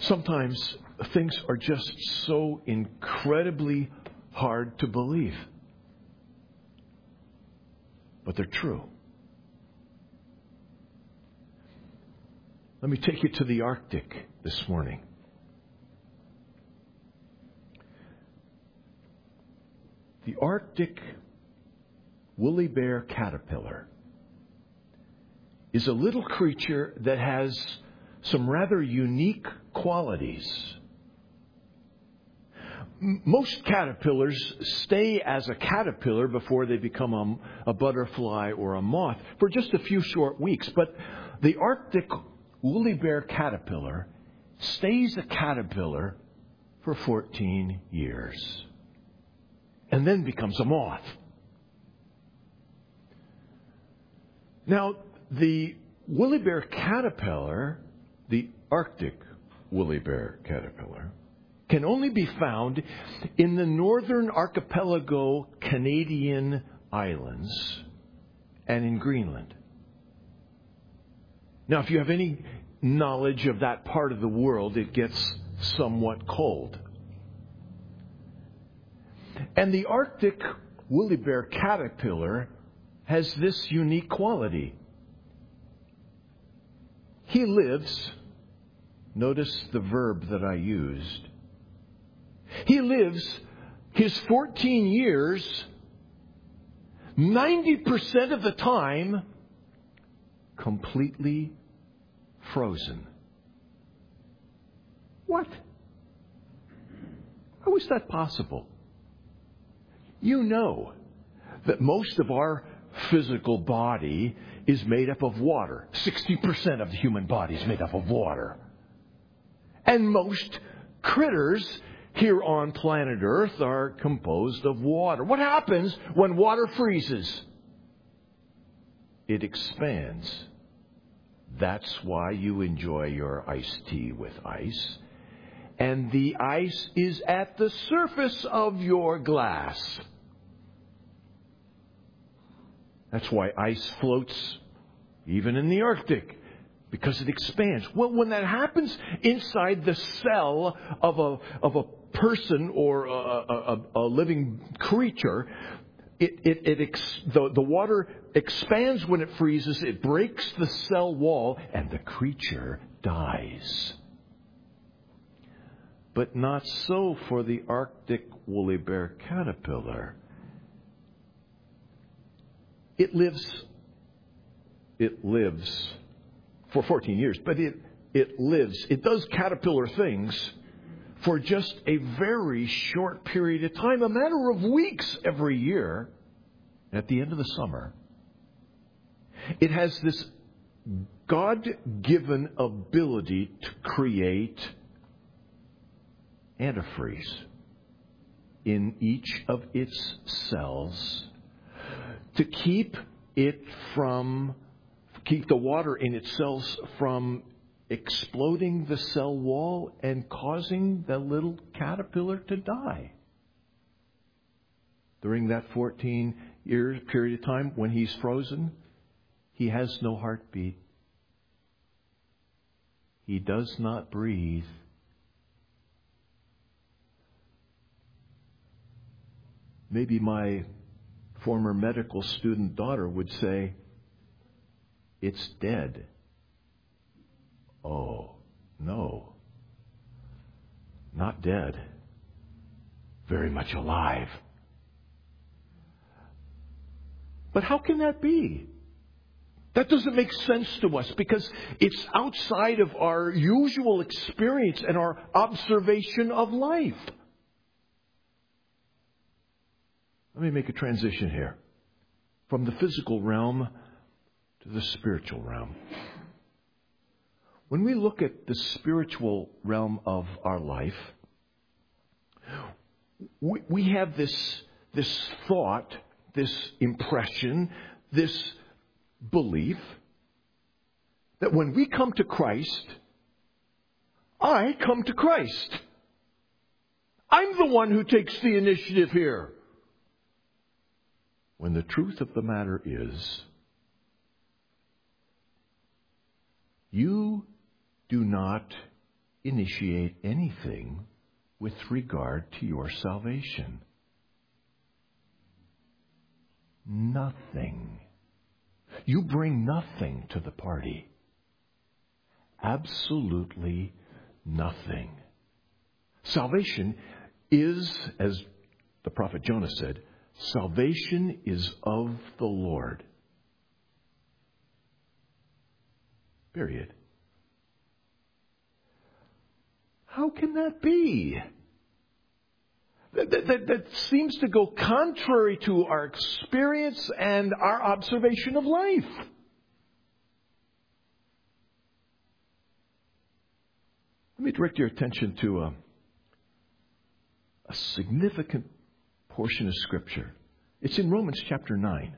Sometimes things are just so incredibly hard to believe. But they're true. Let me take you to the Arctic this morning. The Arctic woolly bear caterpillar is a little creature that has some rather unique qualities. Most caterpillars stay as a caterpillar before they become a butterfly or a moth for just a few short weeks. But the Arctic woolly bear caterpillar stays a caterpillar for 14 years and then becomes a moth. Now, the woolly bear caterpillar, the Arctic woolly bear caterpillar, can only be found in the northern archipelago Canadian islands and in Greenland. Now, if you have any knowledge of that part of the world, it gets somewhat cold. And the Arctic woolly bear caterpillar has this unique quality. He lives, notice the verb that I used, he lives his 14 years, 90% of the time, completely frozen. What? How is that possible? You know that most of our physical body is made up of water. 60% of the human body is made up of water. And most critters here on planet Earth are composed of water. What happens when water freezes? It expands. That's why you enjoy your iced tea with ice. And the ice is at the surface of your glass. That's why ice floats even in the Arctic, because it expands. Well, when that happens inside the cell of a person or a living creature, the water expands when it freezes. It breaks the cell wall, and the creature dies. But not so for the Arctic woolly bear caterpillar. It lives for 14 years, but it does caterpillar things for just a very short period of time, a matter of weeks every year. At the end of the summer, it has this God-given ability to create antifreeze in each of its cells to keep the water in its cells from exploding the cell wall and causing the little caterpillar to die. During that 14-year period of time when he's frozen, he has no heartbeat. He does not breathe. Maybe my former medical student daughter would say, "It's dead." Oh, no. Not dead. Very much alive. But how can that be? That doesn't make sense to us because it's outside of our usual experience and our observation of life. Let me make a transition here from the physical realm to the spiritual realm. When we look at the spiritual realm of our life, we have this thought, this impression, this belief that when we come to Christ, I come to Christ. I'm the one who takes the initiative here. When the truth of the matter is, you do not initiate anything with regard to your salvation. Nothing. You bring nothing to the party. Absolutely nothing. Salvation is, as the prophet Jonah said, salvation is of the Lord. Period. How can that be? That seems to go contrary to our experience and our observation of life. Let me direct your attention to a significant portion of Scripture. It's in Romans chapter 9.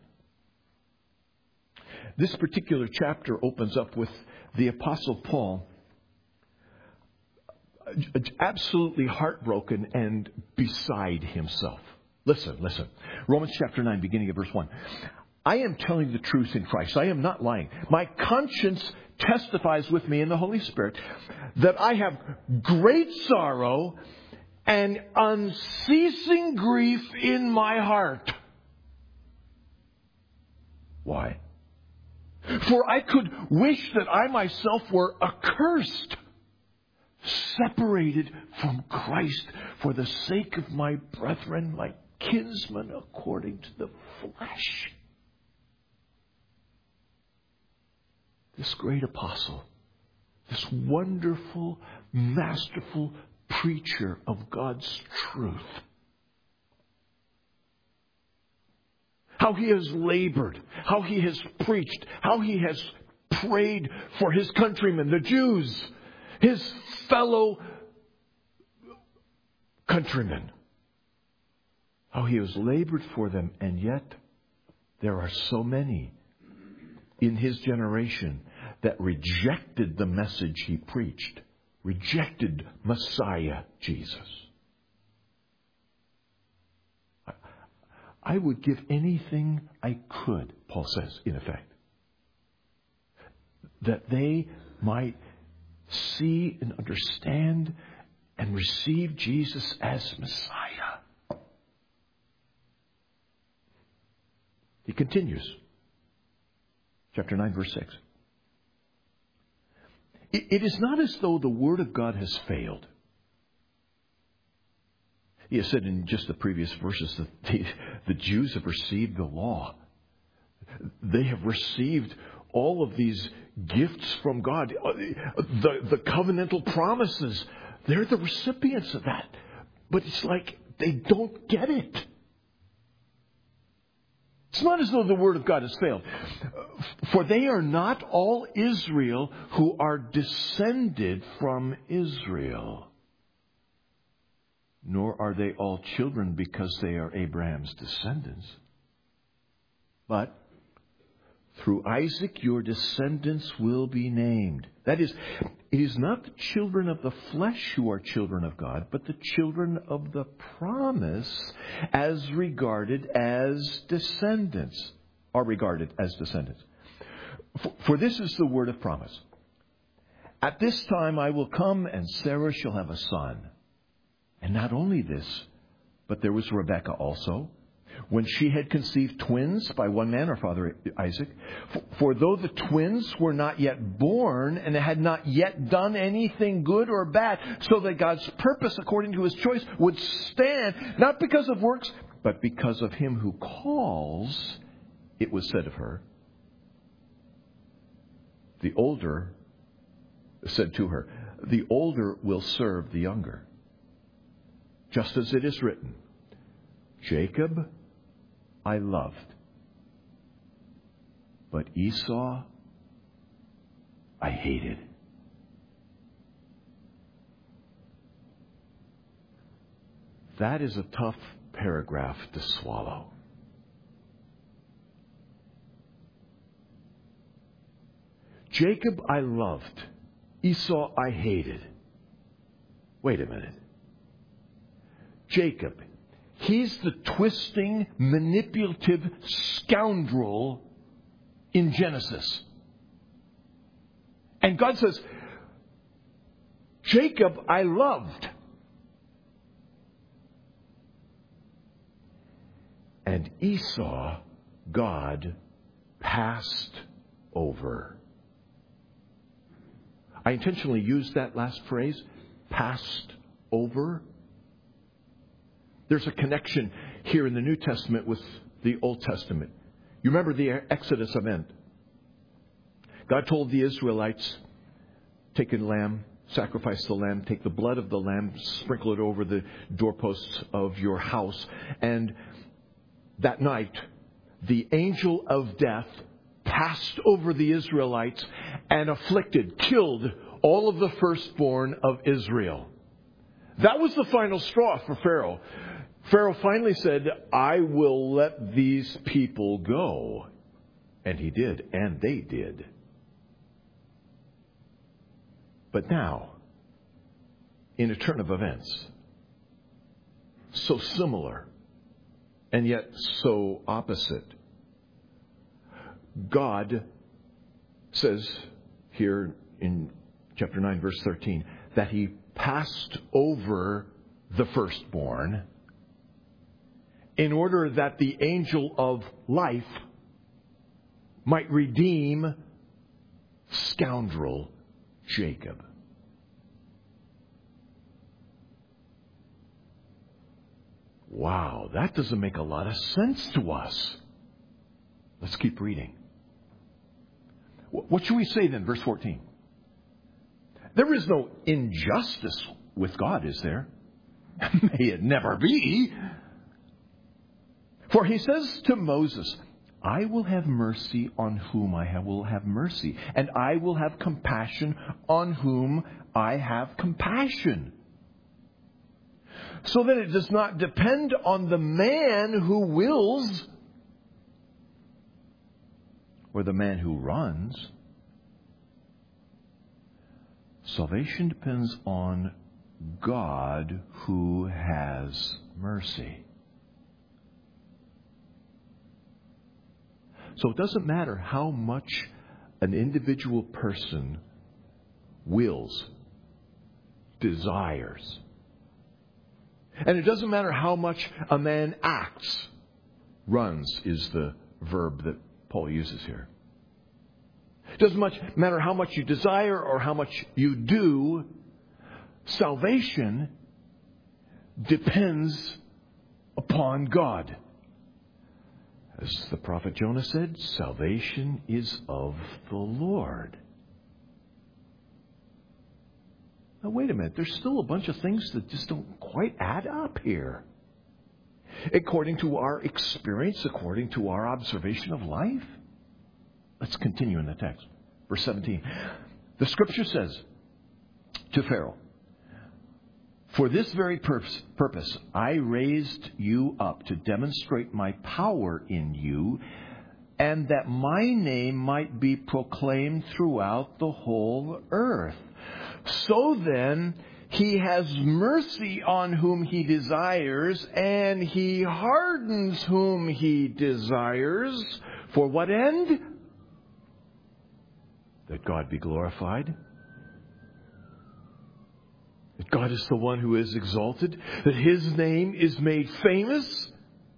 This particular chapter opens up with the Apostle Paul absolutely heartbroken and beside himself. Listen. Romans chapter 9, beginning of verse 1. I am telling the truth in Christ. I am not lying. My conscience testifies with me in the Holy Spirit that I have great sorrow and unceasing grief in my heart. Why? For I could wish that I myself were accursed, separated from Christ for the sake of my brethren, my kinsmen according to the flesh. This great apostle, this wonderful, masterful preacher of God's truth, how he has labored, how he has preached, how he has prayed for his countrymen, the Jews, his fellow countrymen. How he has labored for them, and yet there are so many in his generation that rejected the message he preached, rejected Messiah Jesus. I would give anything I could, Paul says, in effect, that they might see and understand and receive Jesus as Messiah. He continues. Chapter 9, verse 6. It is not as though the Word of God has failed. He has said in just the previous verses that the Jews have received the law. They have received all of these gifts from God. The covenantal promises. They're the recipients of that. But it's like they don't get it. It's not as though the Word of God has failed. For they are not all Israel who are descended from Israel. Nor are they all children because they are Abraham's descendants. But through Isaac your descendants will be named. That is, it is not the children of the flesh who are children of God, but the children of the promise as regarded as descendants. Are regarded as descendants. For this is the word of promise. At this time I will come and Sarah shall have a son. And not only this, but there was Rebekah also, when she had conceived twins by one man, her father Isaac. For though the twins were not yet born and had not yet done anything good or bad, so that God's purpose according to his choice would stand, not because of works, but because of him who calls, it was said of her, the older said to her, the older will serve the younger. Just as it is written, Jacob I loved, but Esau I hated. That is a tough paragraph to swallow. Jacob I loved, Esau I hated. Wait a minute. Jacob, he's the twisting, manipulative scoundrel in Genesis. And God says, Jacob I loved, and Esau God passed over. I intentionally used that last phrase, passed over. There's a connection here in the New Testament with the Old Testament. You remember the Exodus event. God told the Israelites, take a lamb, sacrifice the lamb, take the blood of the lamb, sprinkle it over the doorposts of your house. And that night, the angel of death passed over the Israelites and afflicted, killed all of the firstborn of Israel. That was the final straw for Pharaoh. Pharaoh finally said, I will let these people go. And he did, and they did. But now, in a turn of events, so similar and yet so opposite, God says here in chapter 9, verse 13, that He passed over the firstborn in order that the angel of life might redeem scoundrel Jacob. Wow, that doesn't make a lot of sense to us. Let's keep reading. What should we say then? Verse 14. There is no injustice with God, is there? May it never be. For He says to Moses, I will have mercy on whom I will have mercy, and I will have compassion on whom I have compassion. So that it does not depend on the man who wills or the man who runs. Salvation depends on God who has mercy. So it doesn't matter how much an individual person wills, desires. And it doesn't matter how much a man acts. Runs is the verb that Paul uses here. It doesn't matter how much you desire or how much you do. Salvation depends upon God. As the prophet Jonah said, salvation is of the Lord. Now, wait a minute. There's still a bunch of things that just don't quite add up here. According to our experience, according to our observation of life. Let's continue in the text. Verse 17. The Scripture says to Pharaoh, for this very purpose I raised you up to demonstrate my power in you, and that my name might be proclaimed throughout the whole earth. So then, He has mercy on whom He desires, and He hardens whom He desires. For what end? That God be glorified. That God is the one who is exalted. That His name is made famous.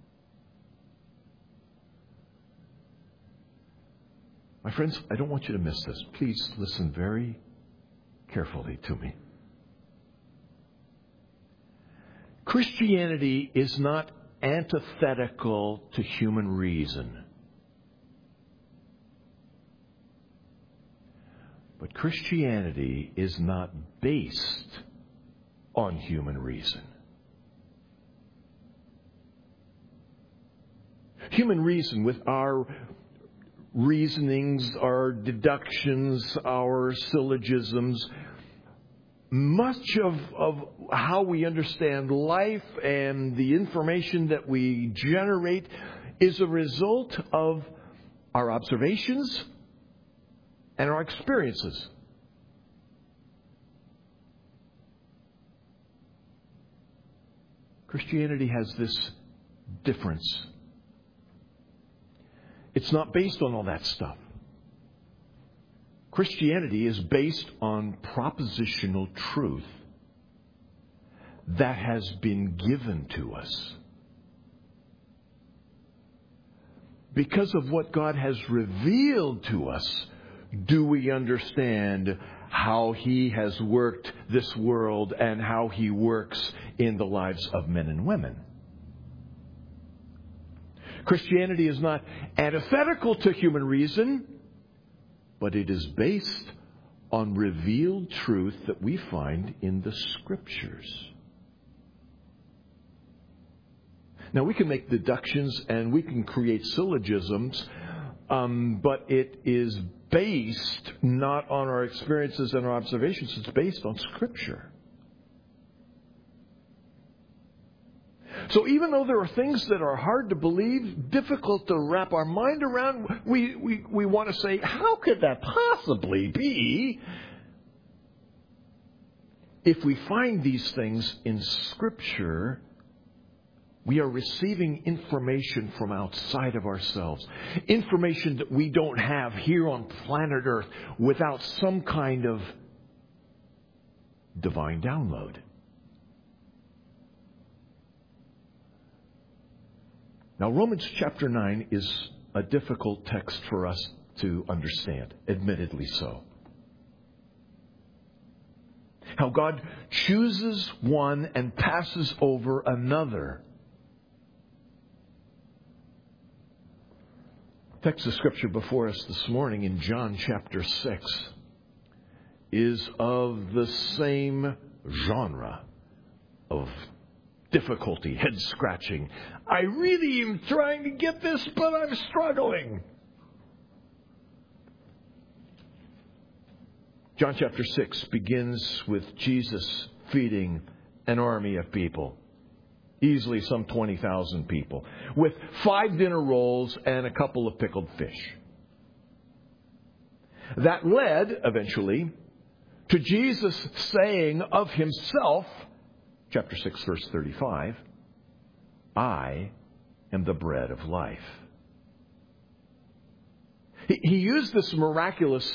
My friends, I don't want you to miss this. Please listen very carefully to me. Christianity is not antithetical to human reason. But Christianity is not based on human reason. Human reason, with our reasonings, our deductions, our syllogisms, much of how we understand life and the information that we generate is a result of our observations and our experiences. Christianity has this difference. It's not based on all that stuff. Christianity is based on propositional truth that has been given to us. Because of what God has revealed to us, do we understand how He has worked this world and how He works in the lives of men and women. Christianity is not antithetical to human reason, but it is based on revealed truth that we find in the Scriptures. Now, we can make deductions and we can create syllogisms, but it is based not on our experiences and our observations. It's based on Scripture. So even though there are things that are hard to believe, difficult to wrap our mind around, we want to say, how could that possibly be? If we find these things in Scripture, we are receiving information from outside of ourselves. Information that we don't have here on planet Earth without some kind of divine download. Now, Romans chapter 9 is a difficult text for us to understand, admittedly so. How God chooses one and passes over another. The text of Scripture before us this morning in John chapter 6 is of the same genre of difficulty, head scratching. I really am trying to get this, but I'm struggling. John chapter 6 begins with Jesus feeding an army of people. Easily some 20,000 people. With 5 dinner rolls and a couple of pickled fish. That led, eventually, to Jesus saying of Himself, chapter 6, verse 35, I am the bread of life. He used this miraculous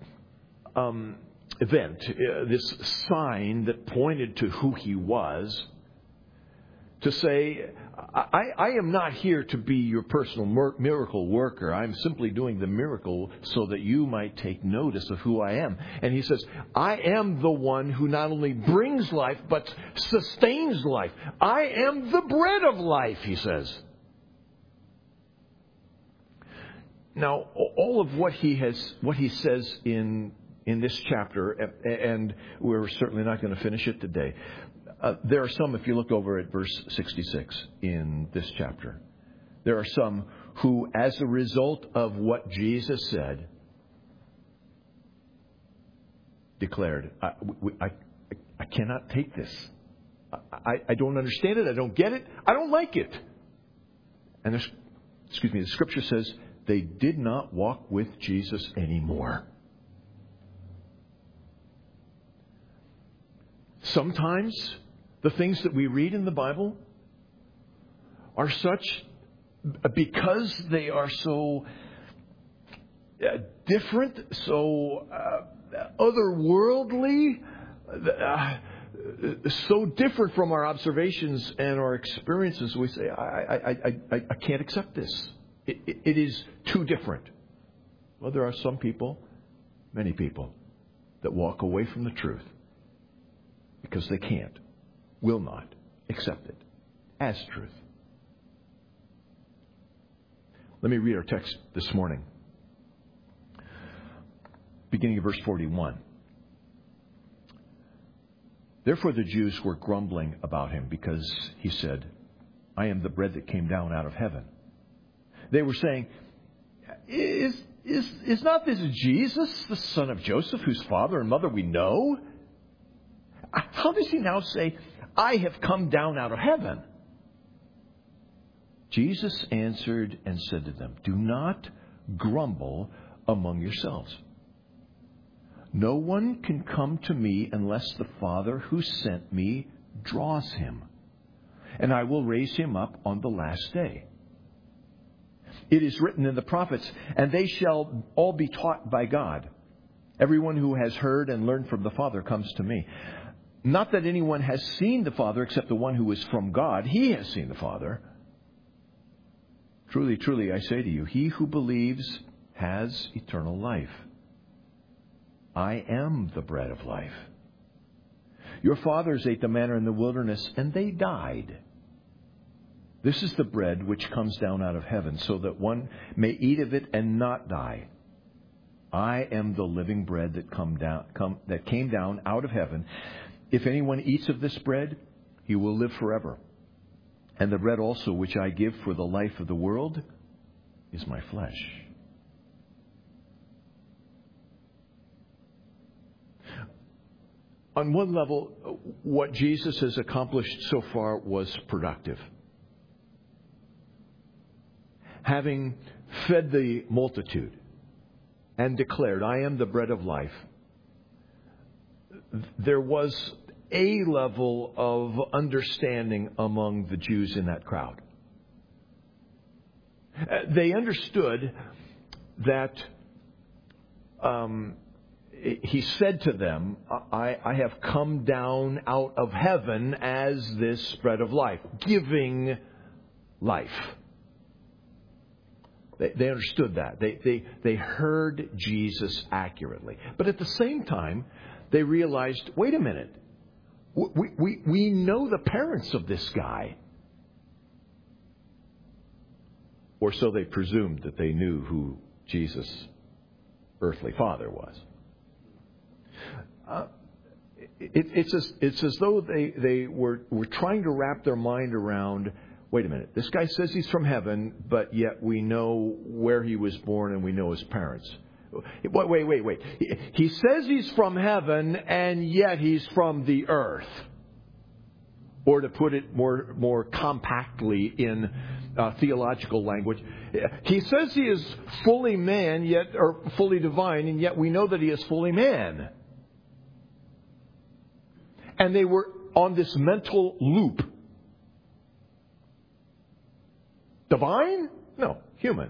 event, this sign that pointed to who He was, to say, I am not here to be your personal miracle worker. I'm simply doing the miracle so that you might take notice of who I am. And He says, I am the one who not only brings life, but sustains life. I am the bread of life, He says. Now, all of what He says in this chapter, and we're certainly not going to finish it today. There are some, if you look over at verse 66 in this chapter, there are some who, as a result of what Jesus said, declared, I cannot take this. I don't understand it. I don't get it. I don't like it. And the Scripture says they did not walk with Jesus anymore. Sometimes the things that we read in the Bible are such, because they are so different, so otherworldly, so different from our observations and our experiences, we say, I can't accept this. It is too different. Well, there are some people, many people, that walk away from the truth because they can't, will not accept it as truth. Let me read our text this morning, beginning of verse 41. Therefore the Jews were grumbling about Him because He said, I am the bread that came down out of heaven. They were saying, is not this Jesus, the son of Joseph, whose father and mother we know? How does He now say, I have come down out of heaven? Jesus answered and said to them, do not grumble among yourselves. No one can come to me unless the Father who sent me draws him, and I will raise him up on the last day. It is written in the prophets, and they shall all be taught by God. Everyone who has heard and learned from the Father comes to me. Not that anyone has seen the Father except the one who is from God. He has seen the Father. Truly, truly, I say to you, he who believes has eternal life. I am the bread of life. Your fathers ate the manna in the wilderness, and they died. This is the bread which comes down out of heaven, so that one may eat of it and not die. I am the living bread that came down out of heaven. If anyone eats of this bread, he will live forever. And the bread also which I give for the life of the world is my flesh. On one level, what Jesus has accomplished so far was productive. Having fed the multitude and declared, I am the bread of life, there was a level of understanding among the Jews in that crowd. They understood that he said to them, I have come down out of heaven as this bread of life, giving life. They understood that. They heard Jesus accurately. But at the same time, they realized, wait a minute, we know the parents of this guy. Or so they presumed that they knew who Jesus' earthly father was. It's as though they were trying to wrap their mind around, wait a minute, this guy says he's from heaven, but yet we know where he was born and we know his parents. Wait. He says he's from heaven, and yet he's from the earth. Or to put it more compactly in theological language, he says he is fully man, or fully divine, and yet we know that he is fully man. And they were on this mental loop. Divine? No, human.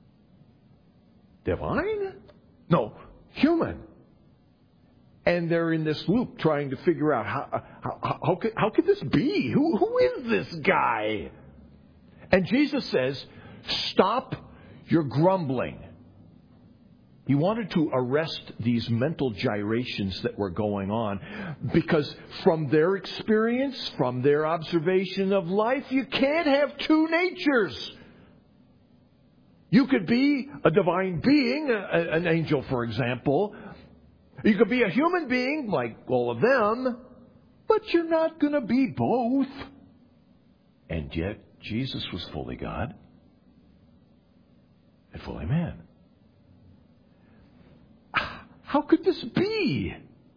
Divine? No, human. And they're in this loop trying to figure out how could this be? Who is this guy? And Jesus says, stop your grumbling. He wanted to arrest these mental gyrations that were going on, because from their experience, from their observation of life, you can't have two natures. You could be a divine being, an angel, for example. You could be a human being, like all of them, but you're not going to be both. And yet, Jesus was fully God and fully man. How could this be?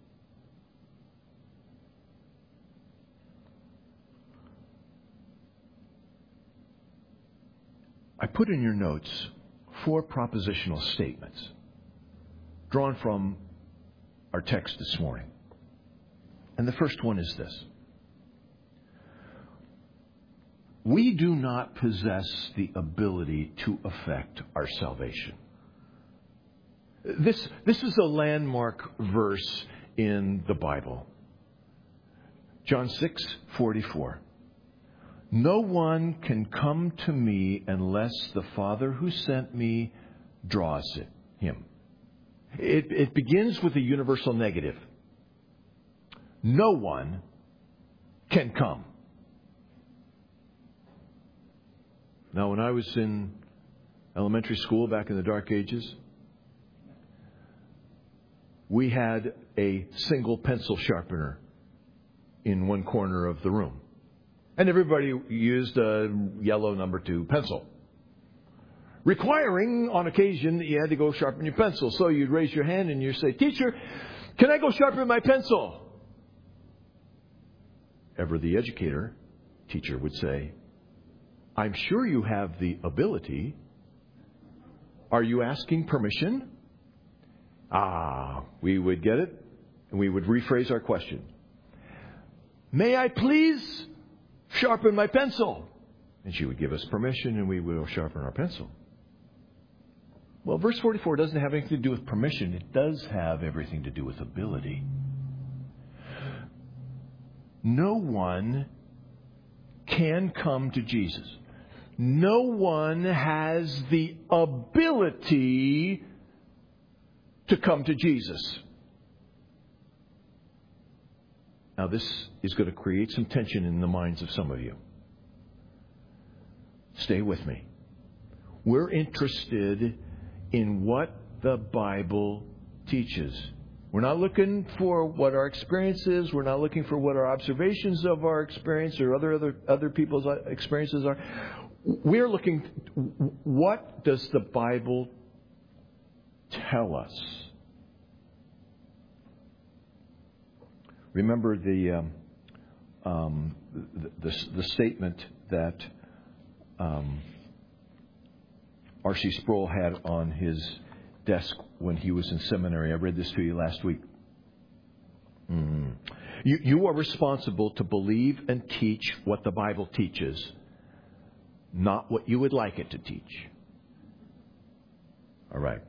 I put in your notes 4 propositional statements drawn from our text this morning. And the first one is this: we do not possess the ability to affect our salvation. This is a landmark verse in the Bible. John 6:44. No one can come to me unless the Father who sent me draws him. It begins with a universal negative. No one can come. Now, when I was in elementary school back in the Dark Ages, we had a single pencil sharpener in one corner of the room. And everybody used a yellow number 2 pencil, requiring on occasion that you had to go sharpen your pencil. So you'd raise your hand and you'd say, "Teacher, can I go sharpen my pencil?" Ever the educator, teacher would say, "I'm sure you have the ability. Are you asking permission?" We would get it, and we would rephrase our question. "May I please sharpen my pencil?" And she would give us permission, and we would sharpen our pencil. Well, verse 44 doesn't have anything to do with permission. It does have everything to do with ability. No one can come to Jesus. No one has the ability to come to Jesus. Now, this is going to create some tension in the minds of some of you. Stay with me. We're interested in what the Bible teaches. We're not looking for what our experience is. We're not looking for what our observations of our experience or other people's experiences are. We're looking, what does the Bible tell us? Remember the statement that R.C. Sproul had on his desk when he was in seminary. I read this to you last week. You are responsible to believe and teach what the Bible teaches, not what you would like it to teach. All right.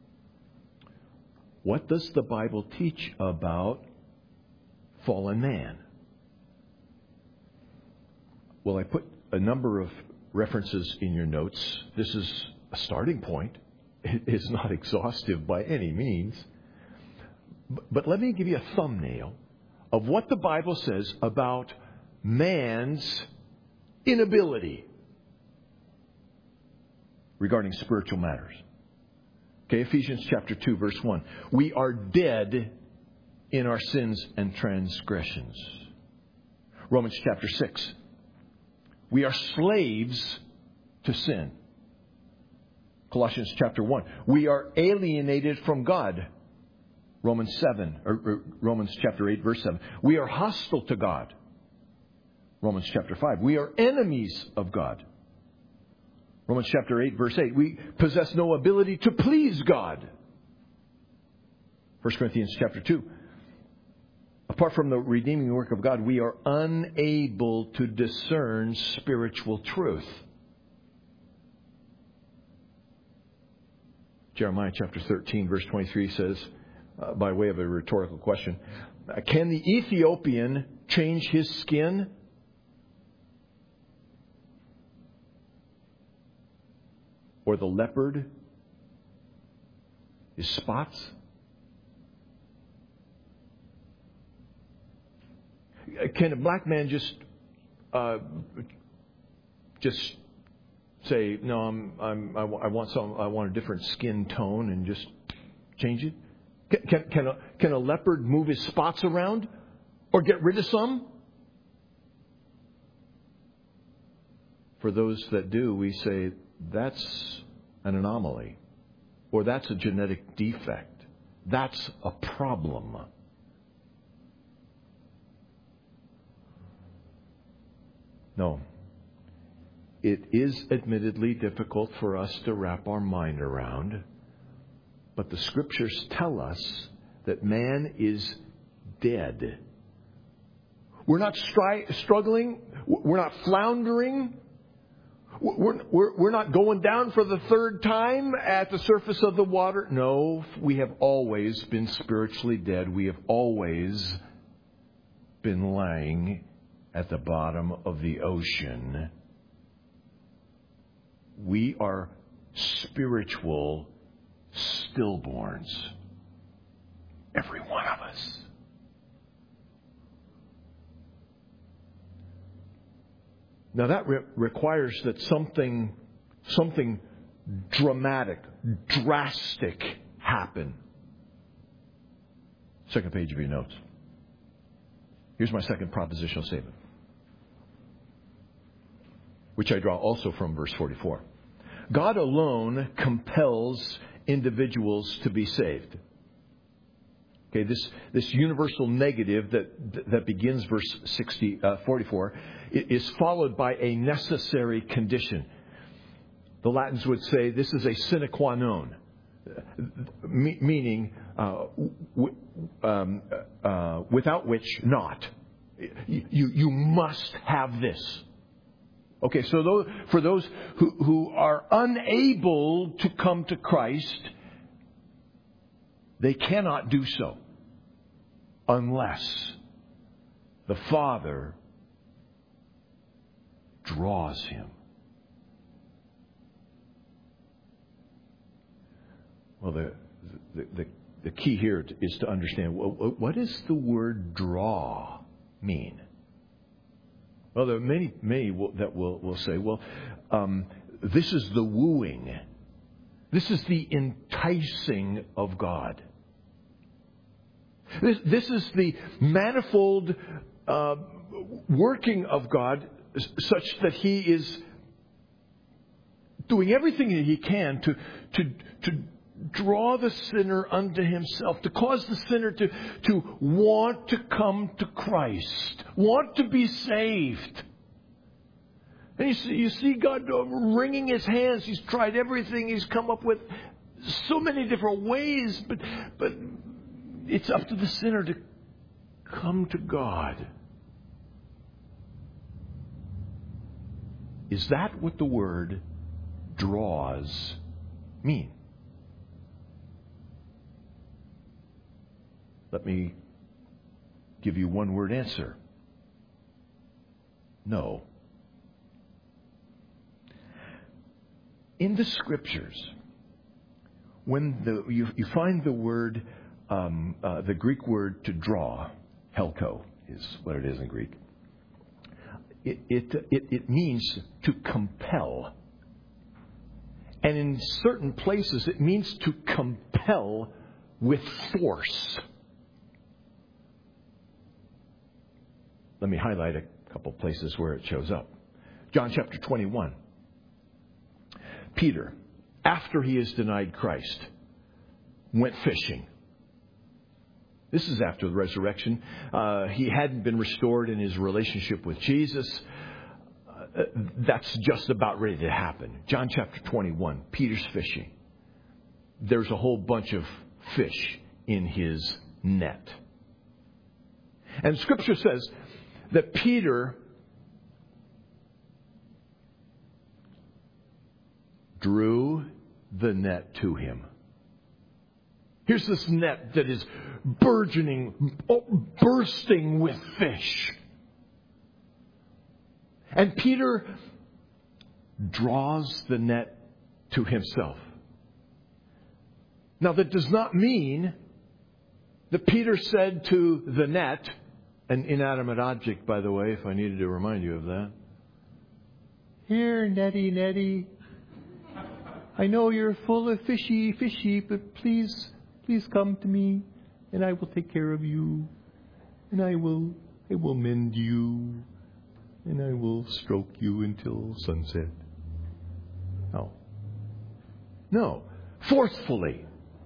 What does the Bible teach about fallen man? Well, I put a number of references in your notes. This is a starting point. It is not exhaustive by any means. But let me give you a thumbnail of what the Bible says about man's inability regarding spiritual matters. Okay, Ephesians chapter 2, verse 1. We are dead in our sins and transgressions. Romans chapter 6. We are slaves to sin. Colossians chapter 1. We are alienated from God. Romans chapter 8, verse 7. We are hostile to God. Romans chapter 5. We are enemies of God. Romans chapter 8, verse 8. We possess no ability to please God. 1 Corinthians chapter 2. Apart from the redeeming work of God, we are unable to discern spiritual truth. Jeremiah chapter 13, verse 23 says, by way of a rhetorical question, can the Ethiopian change his skin? Or the leopard his spots? Can a black man just say, no, I want a different skin tone and just change it? Can a leopard move his spots around or get rid of some? For those that do, we say that's an anomaly, or that's a genetic defect. That's a problem. No. It is admittedly difficult for us to wrap our mind around, but the Scriptures tell us that man is dead. We're not struggling. We're not floundering. We're not going down for the third time at the surface of the water. No, we have always been spiritually dead. We have always been lying at the bottom of the ocean. We are spiritual stillborns. Every one of us. Now that requires that something dramatic, drastic happen. Second page of your notes. Here's my second propositional statement, which I draw also from verse 44. God alone compels individuals to be saved. Okay, this universal negative that begins verse 44 is followed by a necessary condition. The Latins would say this is a sine qua non, meaning without which not. You must have this. Okay, so for those who are unable to come to Christ, they cannot do so unless the Father draws him. Well, the key here is to understand, what does the word draw mean? Well, there are many that will say, this is the wooing. This is the enticing of God. This is the manifold working of God, such that He is doing everything that He can to draw the sinner unto Himself, to cause the sinner to want to come to Christ, want to be saved. And you see God wringing His hands. He's tried everything. He's come up with so many different ways, but it's up to the sinner to come to God. Is that what the word draws mean? Let me give you one word answer. No. In the Scriptures, when you find the word, the Greek word to draw, helko is what it is in Greek. It means to compel. And in certain places, it means to compel with force. Let me highlight a couple places where it shows up. John chapter 21. Peter, after he has denied Christ, went fishing. This is after the resurrection. He hadn't been restored in his relationship with Jesus. That's just about ready to happen. John chapter 21, Peter's fishing. There's a whole bunch of fish in his net. And Scripture says that Peter drew the net to him. Here's this net that is burgeoning, bursting with fish. And Peter draws the net to himself. Now, that does not mean that Peter said to the net, an inanimate object, by the way, if I needed to remind you of that, "Here, netty, netty, I know you're full of fishy, but please come to me, and I will take care of you, and I will mend you, and I will stroke you until sunset." No. Forcefully.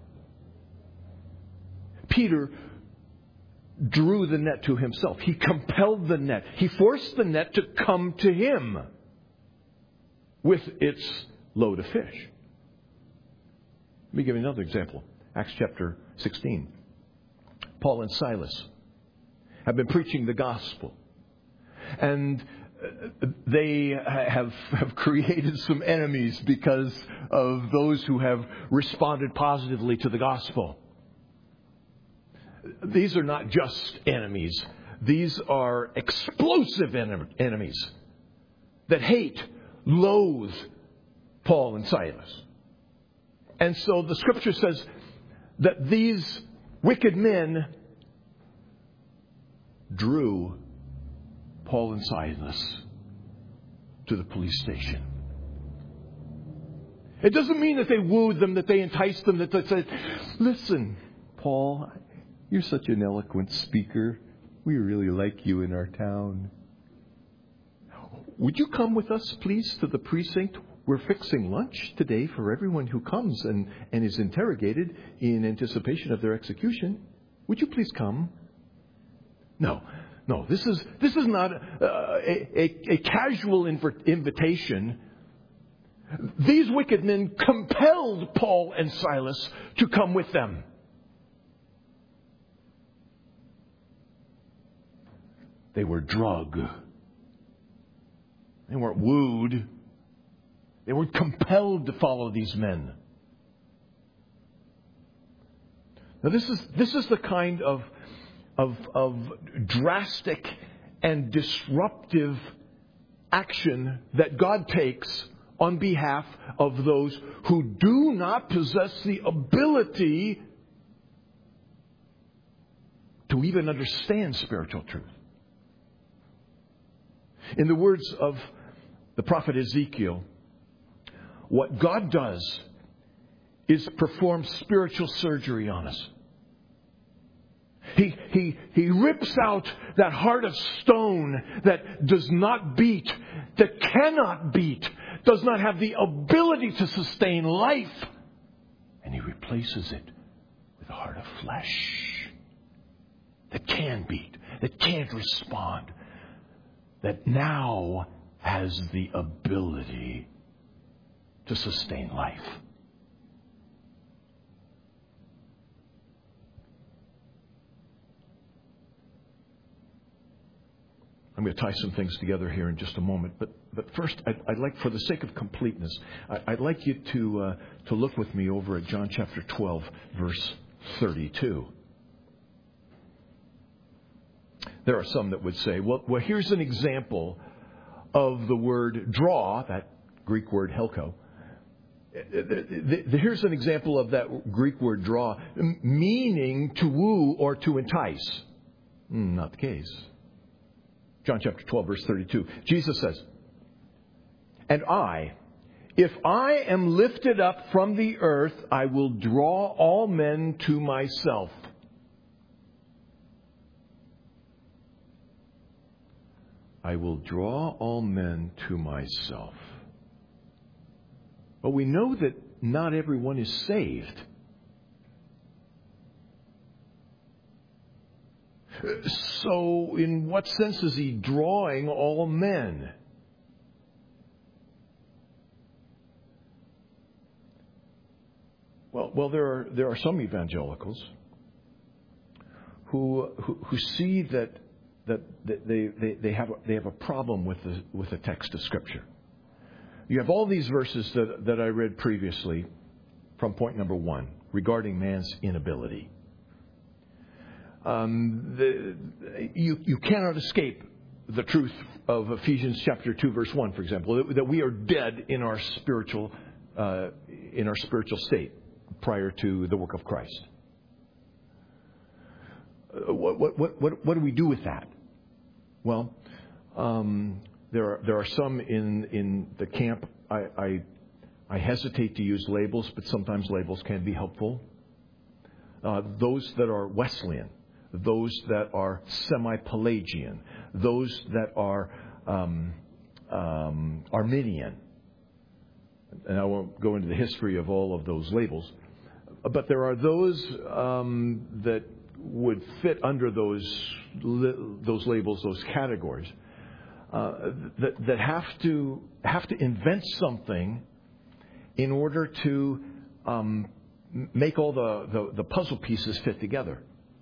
Peter drew the net to himself. He compelled the net. He forced the net to come to him with its load of fish. Let me give you another example. Acts chapter 16. Paul and Silas have been preaching the gospel. And they have created some enemies because of those who have responded positively to the gospel. These are not just enemies. These are explosive enemies that hate, loathe Paul and Silas. And so the Scripture says that these wicked men drew Paul and Silas to the police station. It doesn't mean that they wooed them, that they enticed them, that they said, "Listen, Paul, you're such an eloquent speaker. We really like you in our town. Would you come with us, please, to the precinct? We're fixing lunch today for everyone who comes and is interrogated in anticipation of their execution. Would you please come?" No. This is not a casual invitation. These wicked men compelled Paul and Silas to come with them. They were drug. They weren't wooed. They weren't compelled to follow these men. Now this is the kind of drastic and disruptive action that God takes on behalf of those who do not possess the ability to even understand spiritual truth. In the words of the prophet Ezekiel, what God does is perform spiritual surgery on us. He rips out that heart of stone that does not beat, that cannot beat, does not have the ability to sustain life. And He replaces it with a heart of flesh that can beat, that can't respond, that now has the ability to sustain life. I'm going to tie some things together here in just a moment. But first, I'd like, for the sake of completeness, I'd like you to look with me over at John chapter 12, verse 32. There are some that would say, well, here's an example of the word draw, that Greek word helko. Here's an example of that Greek word draw, meaning to woo or to entice. Not the case. John chapter 12, verse 32. Jesus says, "And if I am lifted up from the earth, I will draw all men to myself." I will draw all men to myself. But we know that not everyone is saved. So, in what sense is He drawing all men? Well, there are some evangelicals who see that they have a problem with the text of Scripture. You have all these verses that I read previously from point number 1 regarding man's inability. You cannot escape the truth of Ephesians chapter 2, verse 1, for example, that we are dead in our spiritual state prior to the work of Christ. What do we do with that? Well, there are some in the camp. I hesitate to use labels, but sometimes labels can be helpful. Those that are Wesleyan, those that are semi-Pelagian, those that are Arminian. And I won't go into the history of all of those labels. But there are those that would fit under those labels, those categories, that have to invent something in order to make all the puzzle pieces fit together.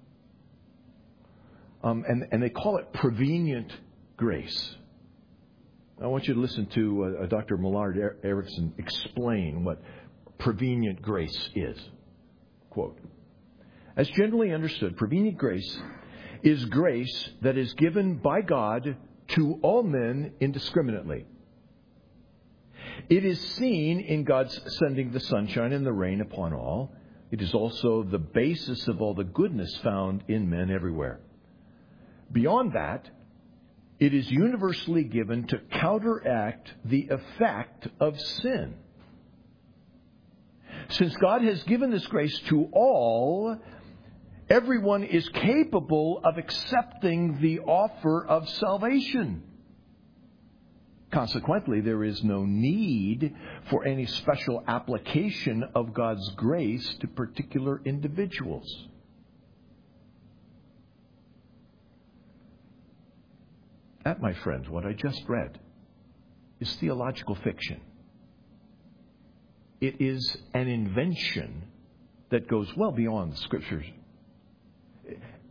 And they call it prevenient grace. I want you to listen to Dr. Millard Erickson explain what prevenient grace is. Quote, "As generally understood, prevenient grace is grace that is given by God to all men indiscriminately. It is seen in God's sending the sunshine and the rain upon all. It is also the basis of all the goodness found in men everywhere. Beyond that, it is universally given to counteract the effect of sin. Since God has given this grace to all, everyone is capable of accepting the offer of salvation. Consequently, there is no need for any special application of God's grace to particular individuals." That, my friends, what I just read, is theological fiction. It is an invention that goes well beyond the Scriptures.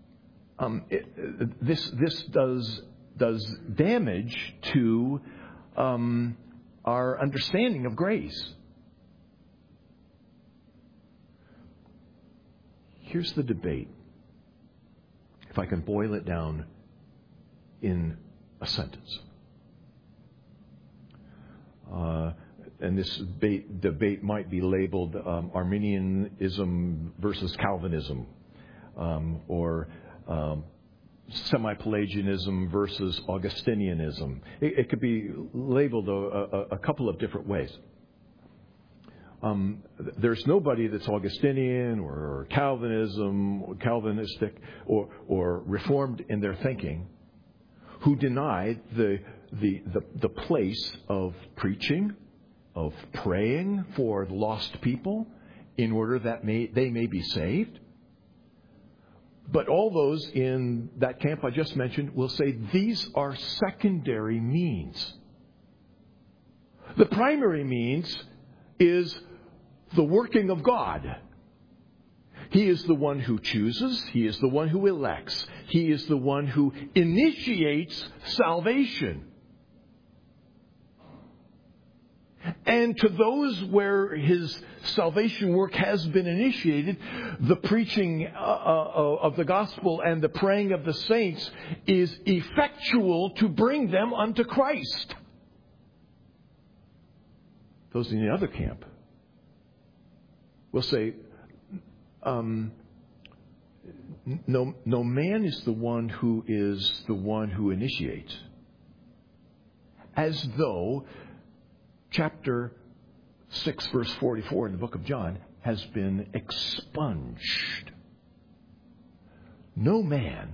This does damage to our understanding of grace. Here's the debate. If I can boil it down in a sentence. And this debate might be labeled Arminianism versus Calvinism, or semi-Pelagianism versus Augustinianism. It could be labeled a couple of different ways. There's nobody that's Augustinian or Calvinistic or Reformed in their thinking who denied the place of preaching, of praying for lost people in order that they may be saved. But all those in that camp I just mentioned will say these are secondary means. The primary means is the working of God. He is the one who chooses. He is the one who elects. He is the one who initiates salvation. And to those where His salvation work has been initiated, the preaching of the gospel and the praying of the saints is effectual to bring them unto Christ. Those in the other camp will say, no man is the one who initiates. As though chapter 6, verse 44 in the book of John has been expunged. No man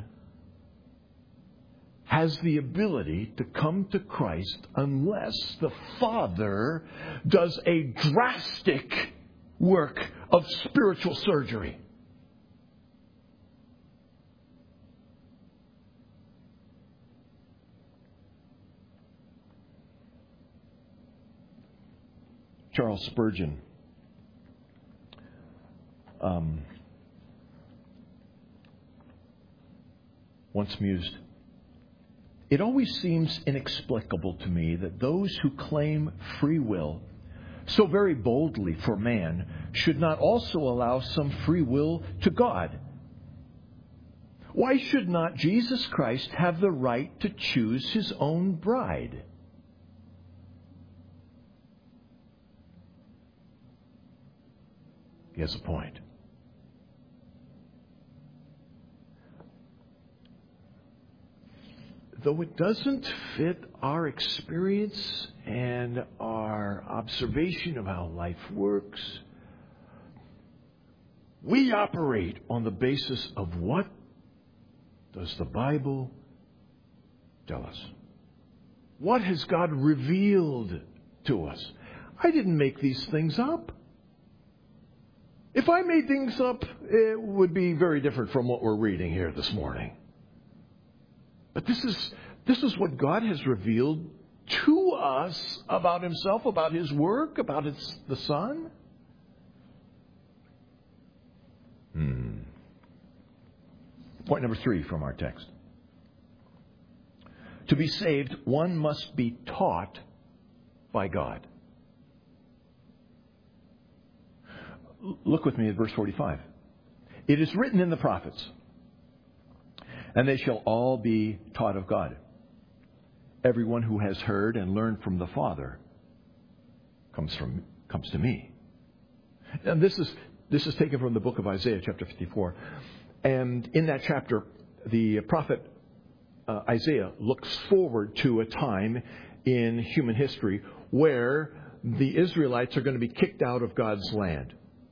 has the ability to come to Christ unless the Father does a drastic work of spiritual surgery. Charles Spurgeon once mused, "It always seems inexplicable to me that those who claim free will so very boldly for man should not also allow some free will to God. Why should not Jesus Christ have the right to choose His own bride?" He has a point. Though it doesn't fit our experience and our observation of how life works, we operate on the basis of what does the Bible tell us? What has God revealed to us? I didn't make these things up. If I made things up, it would be very different from what we're reading here this morning. But this is what God has revealed to us about Himself, about His work, about the Son. Point number 3 from our text. To be saved, one must be taught by God. Look with me at verse 45. It is written in the prophets, and they shall all be taught of God. Everyone who has heard and learned from the Father comes to me. And this is taken from the book of Isaiah, chapter 54. And in that chapter, the prophet Isaiah looks forward to a time in human history where the Israelites are going to be kicked out of God's land.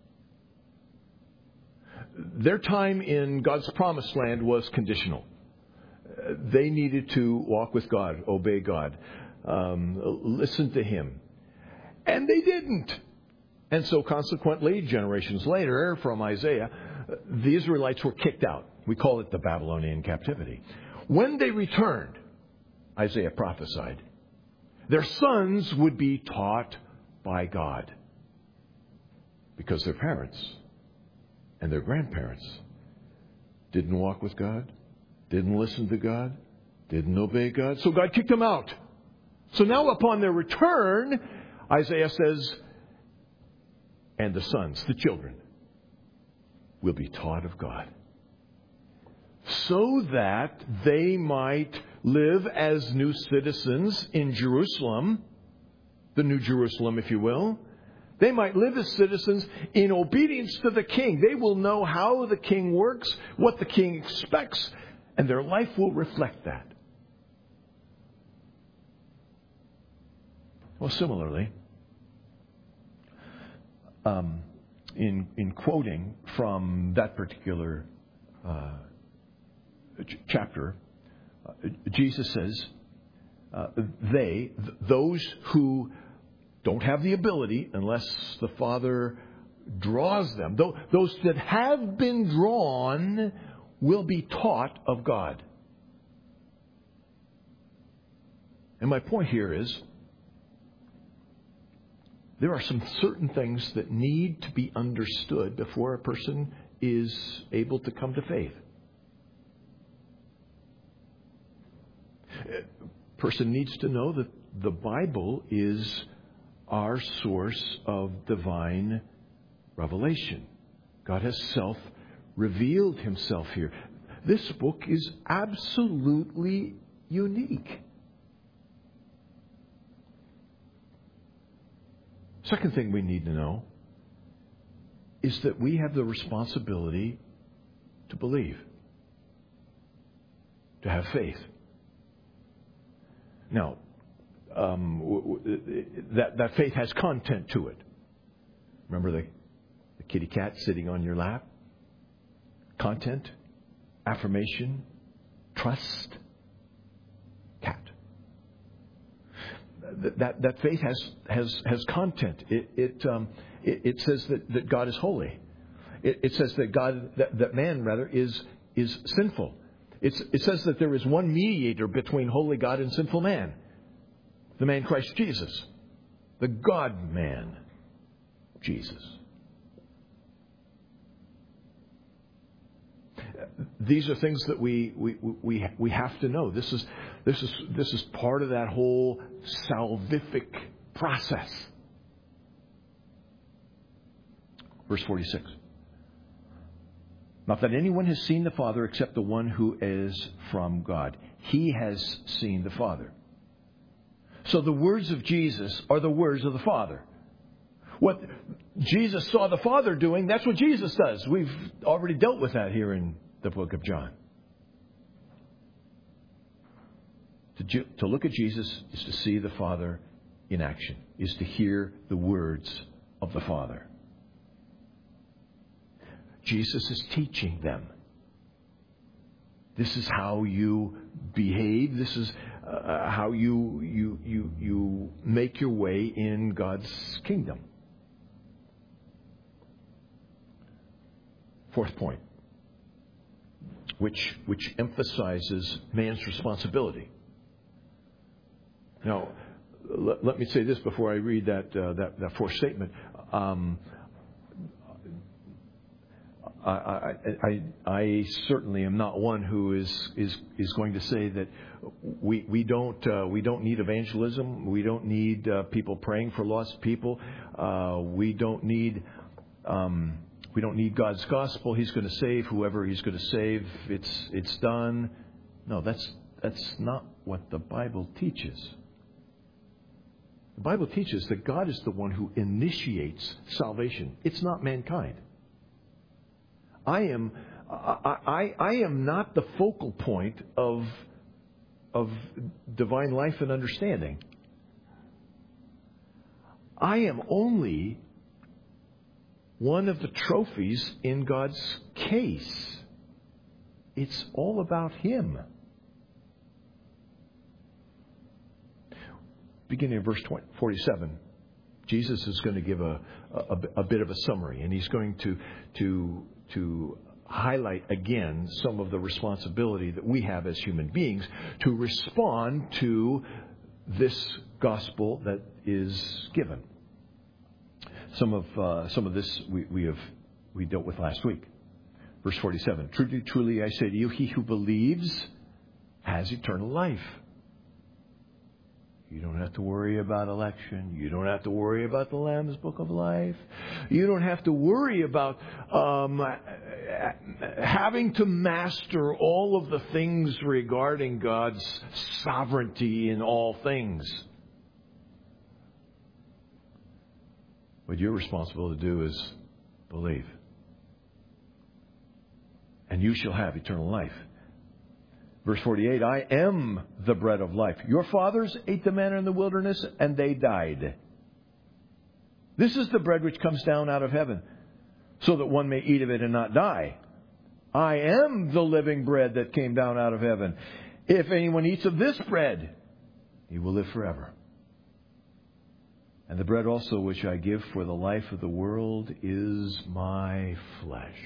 Their time in God's promised land was conditional. They needed to walk with God, obey God, listen to Him. And they didn't. And so consequently, generations later, from Isaiah, the Israelites were kicked out. We call it the Babylonian captivity. When they returned, Isaiah prophesied, their sons would be taught by God. Because their parents and their grandparents didn't walk with God, didn't listen to God, didn't obey God. So God kicked them out. So now upon their return, Isaiah says, and the sons, the children, will be taught of God, so that they might live as new citizens in Jerusalem, the New Jerusalem, if you will. They might live as citizens in obedience to the king. They will know how the king works, what the king expects, and their life will reflect that. Well, similarly, in quoting from that particular chapter, Jesus says, those who don't have the ability, unless the Father draws them, those that have been drawn will be taught of God. And my point here is, there are some certain things that need to be understood before a person is able to come to faith. A person needs to know that the Bible is our source of divine revelation. God has self-revealed Himself here. This book is absolutely unique. Second thing we need to know is that we have the responsibility to believe, to have faith. Now, that faith has content to it. Remember the kitty cat sitting on your lap? Content, affirmation, trust, cat. That faith has content. It says that God is holy. It says that man is sinful. It says that there is one mediator between holy God and sinful man, the man Christ Jesus, the God-man, Jesus. These are things that we have to know. This is part of that whole salvific process. Verse 46. Not that anyone has seen the Father except the one who is from God. He has seen the Father. So the words of Jesus are the words of the Father. What Jesus saw the Father doing, that's what Jesus does. We've already dealt with that here in the book of John. To look at Jesus is to see the Father in action, is to hear the words of the Father. Jesus is teaching them. This is how you behave. This is how you make your way in God's kingdom. Fourth point, which emphasizes man's responsibility. Now, let me say this before I read that fourth statement. I certainly am not one who is going to say that we don't need evangelism. We don't need people praying for lost people. We don't need God's gospel. He's going to save whoever He's going to save. It's done. No, that's not what the Bible teaches. The Bible teaches that God is the one who initiates salvation. It's not mankind. I am not the focal point of divine life and understanding. I am only one of the trophies in God's case. It's all about Him. Beginning of verse 47, Jesus is going to give a bit of a summary, and He's going to highlight again some of the responsibility that we have as human beings to respond to this gospel that is given. Some of this we dealt with last week. Verse 47. Truly, truly, I say to you, he who believes has eternal life. You don't have to worry about election. You don't have to worry about the Lamb's Book of Life. You don't have to worry about having to master all of the things regarding God's sovereignty in all things. What you're responsible to do is believe. And you shall have eternal life. Verse 48, I am the bread of life. Your fathers ate the manna in the wilderness, and they died. This is the bread which comes down out of heaven, so that one may eat of it and not die. I am the living bread that came down out of heaven. If anyone eats of this bread, he will live forever. And the bread also which I give for the life of the world is my flesh.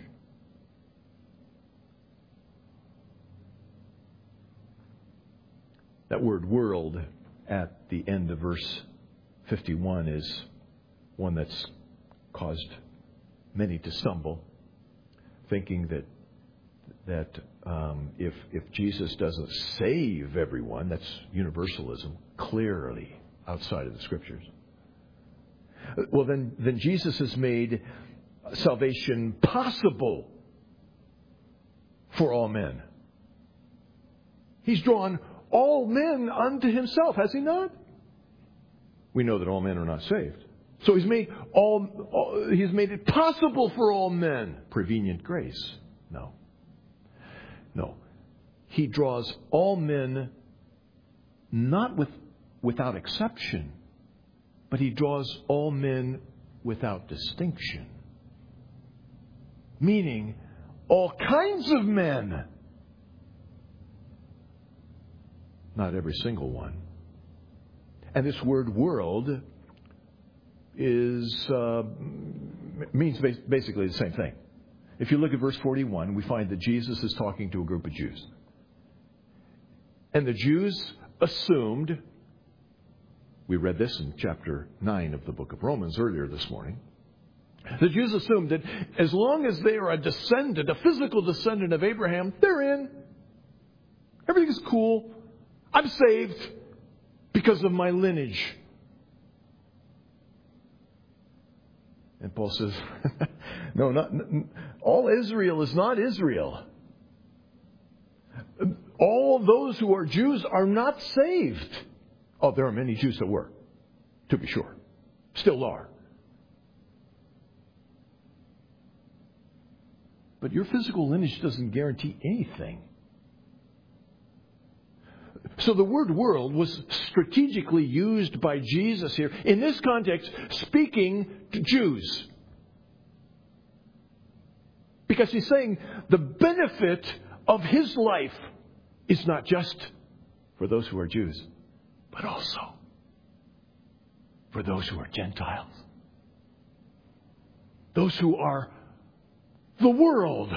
That word world at the end of verse 51 is one that's caused many to stumble, thinking that if Jesus doesn't save everyone, that's universalism, clearly outside of the Scriptures. Well, then Jesus has made salvation possible for all men. He's drawn all men unto himself, has he not? We know that all men are not saved. So he's made it possible for all men. Prevenient grace. No. He draws all men not without exception, but he draws all men without distinction. Meaning all kinds of men. Not every single one. And this word world means basically the same thing. If you look at verse 41, we find that Jesus is talking to a group of Jews. And the Jews assumed, we read this in chapter 9 of the book of Romans earlier this morning, the Jews assumed that as long as they are a physical descendant of Abraham, they're in. Everything's cool. I'm saved because of my lineage. And Paul says, no, not all Israel is not Israel. All those who are Jews are not saved. Oh, there are many Jews that were, to be sure. Still are. But your physical lineage doesn't guarantee anything. So the word world was strategically used by Jesus here, in this context, speaking to Jews. Because he's saying the benefit of his life is not just for those who are Jews, but also for those who are Gentiles. Those who are the world.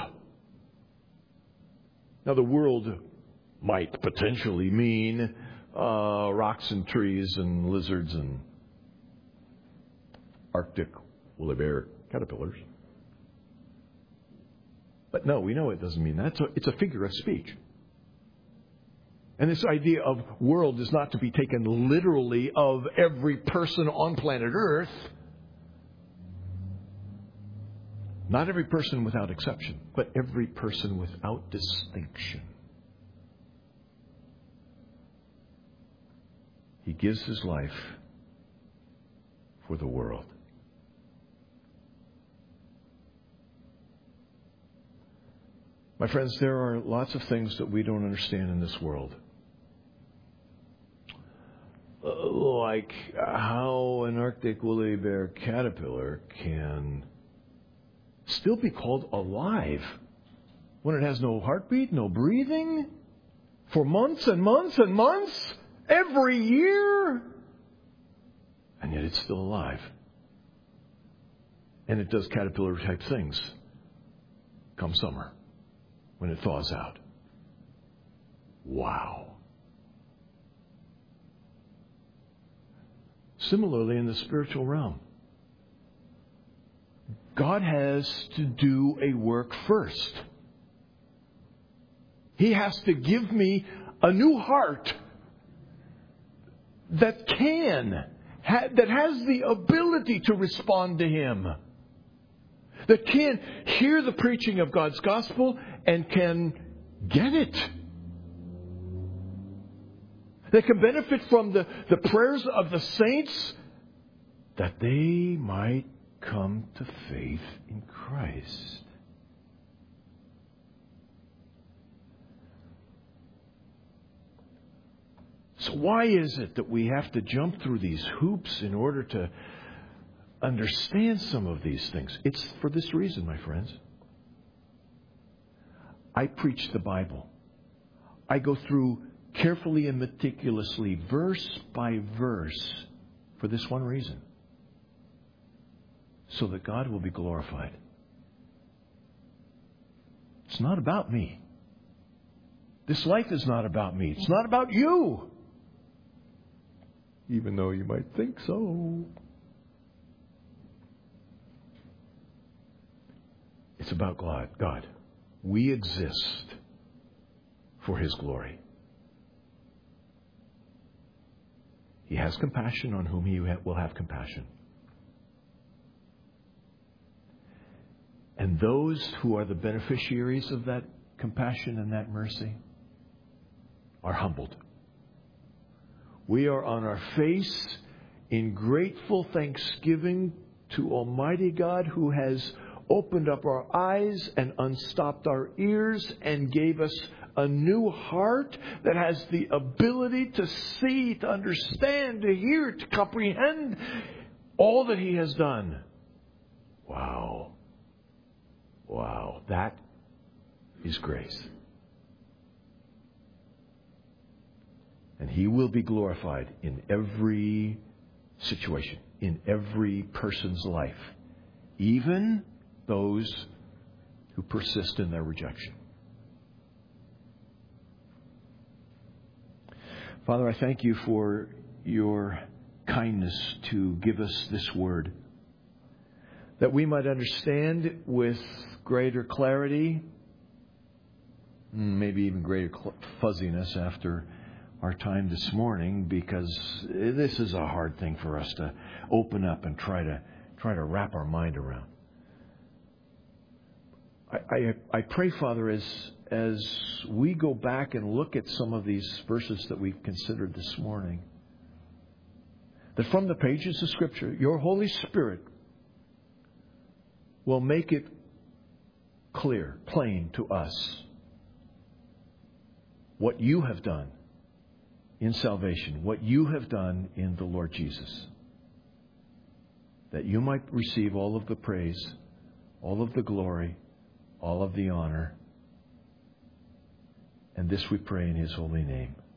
Now the world might potentially mean rocks and trees and lizards and Arctic woolly bear caterpillars. But no, we know it doesn't mean that. It's a figure of speech. And this idea of world is not to be taken literally of every person on planet Earth. Not every person without exception, but every person without distinction. He gives his life for the world. My friends, there are lots of things that we don't understand in this world. Like how an Arctic woolly bear caterpillar can still be called alive when it has no heartbeat, no breathing, for months and months and months, every year, and yet it's still alive. And it does caterpillar type things come summer when it thaws out. Wow. Similarly, in the spiritual realm, God has to do a work first. He has to give me a new heart that that has the ability to respond to Him, that can hear the preaching of God's gospel and can get it. They can benefit from the prayers of the saints that they might come to faith in Christ. So why is it that we have to jump through these hoops in order to understand some of these things? It's for this reason, my friends. I preach the Bible. I go through carefully and meticulously, verse by verse, for this one reason. So that God will be glorified. It's not about me. This life is not about me. It's not about you. Even though you might think so. It's about God. We exist for His glory. He has compassion on whom He will have compassion. And those who are the beneficiaries of that compassion and that mercy are humbled. We are on our face in grateful thanksgiving to Almighty God, who has opened up our eyes and unstopped our ears and gave us a new heart that has the ability to see, to understand, to hear, to comprehend all that He has done. Wow. Wow. That is grace. And He will be glorified in every situation, in every person's life, even those who persist in their rejection. Father, I thank You for Your kindness to give us this word, that we might understand with greater clarity, maybe even greater fuzziness after our time this morning, because this is a hard thing for us to open up and try to wrap our mind around. I pray, Father, as we go back and look at some of these verses that we've considered this morning, that from the pages of Scripture, Your Holy Spirit will make it clear, plain to us what You have done in salvation, what You have done in the Lord Jesus, that You might receive all of the praise, all of the glory, all of the honor. And this we pray in His holy name.